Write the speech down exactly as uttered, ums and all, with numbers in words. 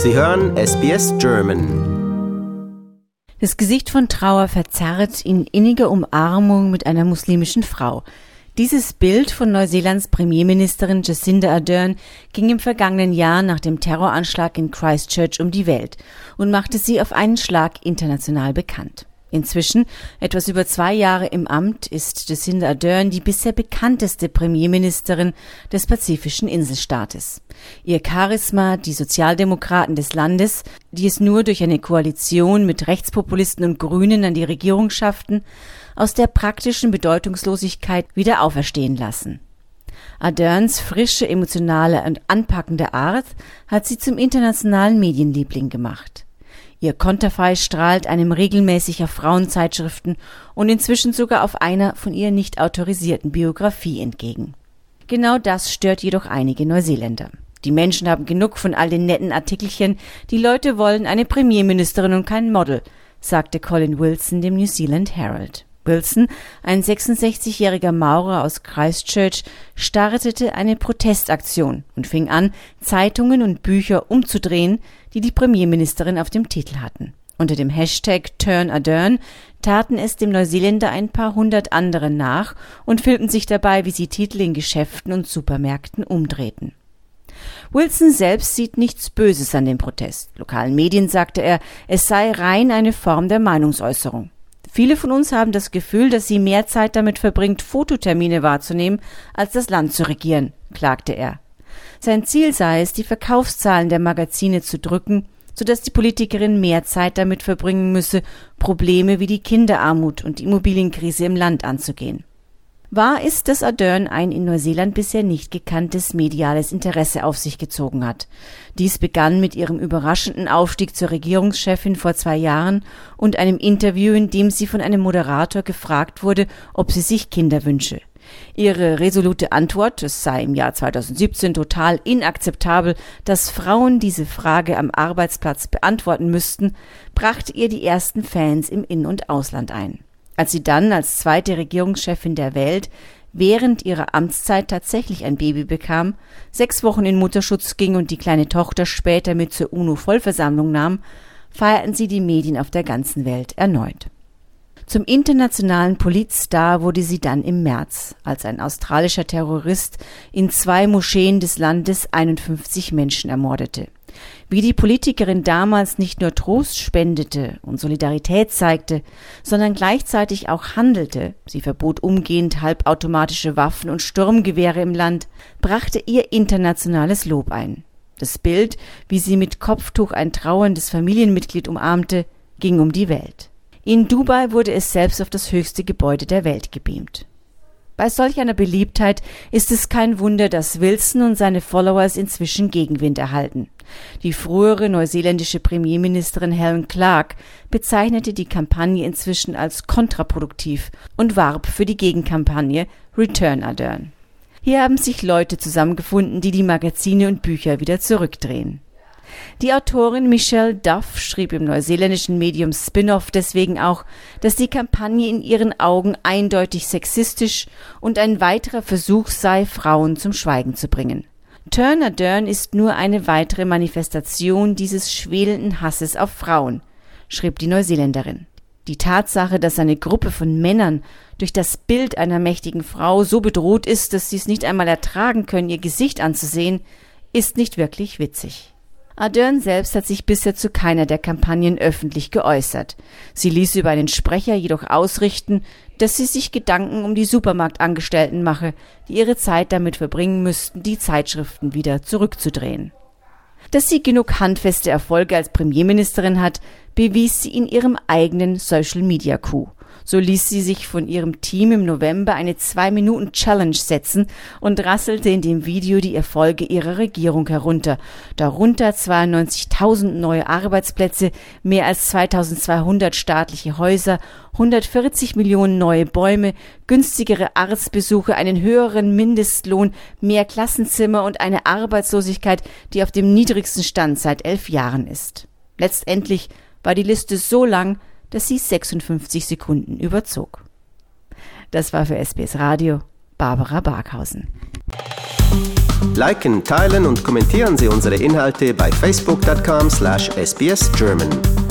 Sie hören S B S German. Das Gesicht von Trauer verzerrt in inniger Umarmung mit einer muslimischen Frau. Dieses Bild von Neuseelands Premierministerin Jacinda Ardern ging im vergangenen Jahr nach dem Terroranschlag in Christchurch um die Welt und machte sie auf einen Schlag international bekannt. Inzwischen, etwas über zwei Jahre im Amt, ist Jacinda Ardern die bisher bekannteste Premierministerin des pazifischen Inselstaates. Ihr Charisma, die Sozialdemokraten des Landes, die es nur durch eine Koalition mit Rechtspopulisten und Grünen an die Regierung schafften, aus der praktischen Bedeutungslosigkeit wieder auferstehen lassen. Arderns frische, emotionale und anpackende Art hat sie zum internationalen Medienliebling gemacht. Ihr Konterfei strahlt einem regelmäßig auf Frauenzeitschriften und inzwischen sogar auf einer von ihr nicht autorisierten Biografie entgegen. Genau das stört jedoch einige Neuseeländer. Die Menschen haben genug von all den netten Artikelchen, die Leute wollen eine Premierministerin und kein Model, sagte Colin Wilson dem New Zealand Herald. Wilson, ein sechsundsechzigjähriger Maurer aus Christchurch, startete eine Protestaktion und fing an, Zeitungen und Bücher umzudrehen, die die Premierministerin auf dem Titel hatten. Unter dem Hashtag Turn Ardern taten es dem Neuseeländer ein paar hundert andere nach und filmten sich dabei, wie sie Titel in Geschäften und Supermärkten umdrehten. Wilson selbst sieht nichts Böses an dem Protest. Lokalen Medien sagte er, es sei rein eine Form der Meinungsäußerung. Viele von uns haben das Gefühl, dass sie mehr Zeit damit verbringt, Fototermine wahrzunehmen, als das Land zu regieren, klagte er. Sein Ziel sei es, die Verkaufszahlen der Magazine zu drücken, sodass die Politikerin mehr Zeit damit verbringen müsse, Probleme wie die Kinderarmut und die Immobilienkrise im Land anzugehen. Wahr ist, dass Ardern ein in Neuseeland bisher nicht gekanntes mediales Interesse auf sich gezogen hat. Dies begann mit ihrem überraschenden Aufstieg zur Regierungschefin vor zwei Jahren und einem Interview, in dem sie von einem Moderator gefragt wurde, ob sie sich Kinder wünsche. Ihre resolute Antwort, es sei im Jahr zweitausendsiebzehn total inakzeptabel, dass Frauen diese Frage am Arbeitsplatz beantworten müssten, brachte ihr die ersten Fans im In- und Ausland ein. Als sie dann als zweite Regierungschefin der Welt während ihrer Amtszeit tatsächlich ein Baby bekam, sechs Wochen in Mutterschutz ging und die kleine Tochter später mit zur UNO-Vollversammlung nahm, feierten sie die Medien auf der ganzen Welt erneut. Zum internationalen Politstar wurde sie dann im März, als ein australischer Terrorist in zwei Moscheen des Landes einundfünfzig Menschen ermordete. Wie die Politikerin damals nicht nur Trost spendete und Solidarität zeigte, sondern gleichzeitig auch handelte, sie verbot umgehend halbautomatische Waffen und Sturmgewehre im Land, brachte ihr internationales Lob ein. Das Bild, wie sie mit Kopftuch ein trauerndes Familienmitglied umarmte, ging um die Welt. In Dubai wurde es selbst auf das höchste Gebäude der Welt gebeamt. Bei solch einer Beliebtheit ist es kein Wunder, dass Wilson und seine Followers inzwischen Gegenwind erhalten. Die frühere neuseeländische Premierministerin Helen Clark bezeichnete die Kampagne inzwischen als kontraproduktiv und warb für die Gegenkampagne Return Ardern. Hier haben sich Leute zusammengefunden, die die Magazine und Bücher wieder zurückdrehen. Die Autorin Michelle Duff schrieb im neuseeländischen Medium Spin-off deswegen auch, dass die Kampagne in ihren Augen eindeutig sexistisch und ein weiterer Versuch sei, Frauen zum Schweigen zu bringen. Turn Ardern ist nur eine weitere Manifestation dieses schwelenden Hasses auf Frauen, schrieb die Neuseeländerin. Die Tatsache, dass eine Gruppe von Männern durch das Bild einer mächtigen Frau so bedroht ist, dass sie es nicht einmal ertragen können, ihr Gesicht anzusehen, ist nicht wirklich witzig. Ardern selbst hat sich bisher zu keiner der Kampagnen öffentlich geäußert. Sie ließ über einen Sprecher jedoch ausrichten, dass sie sich Gedanken um die Supermarktangestellten mache, die ihre Zeit damit verbringen müssten, die Zeitschriften wieder zurückzudrehen. Dass sie genug handfeste Erfolge als Premierministerin hat, bewies sie in ihrem eigenen Social-Media-Coup. So ließ sie sich von ihrem Team im November eine zwei-Minuten-Challenge setzen und rasselte in dem Video die Erfolge ihrer Regierung herunter. Darunter zweiundneunzigtausend neue Arbeitsplätze, mehr als zweitausendzweihundert staatliche Häuser, hundertvierzig Millionen neue Bäume, günstigere Arztbesuche, einen höheren Mindestlohn, mehr Klassenzimmer und eine Arbeitslosigkeit, die auf dem niedrigsten Stand seit elf Jahren ist. Letztendlich war die Liste so lang, dass sie sechsundfünfzig Sekunden überzog. Das war für S B S Radio Barbara Barkhausen. Liken, teilen und kommentieren Sie unsere Inhalte bei facebook punkt com slash s b s german.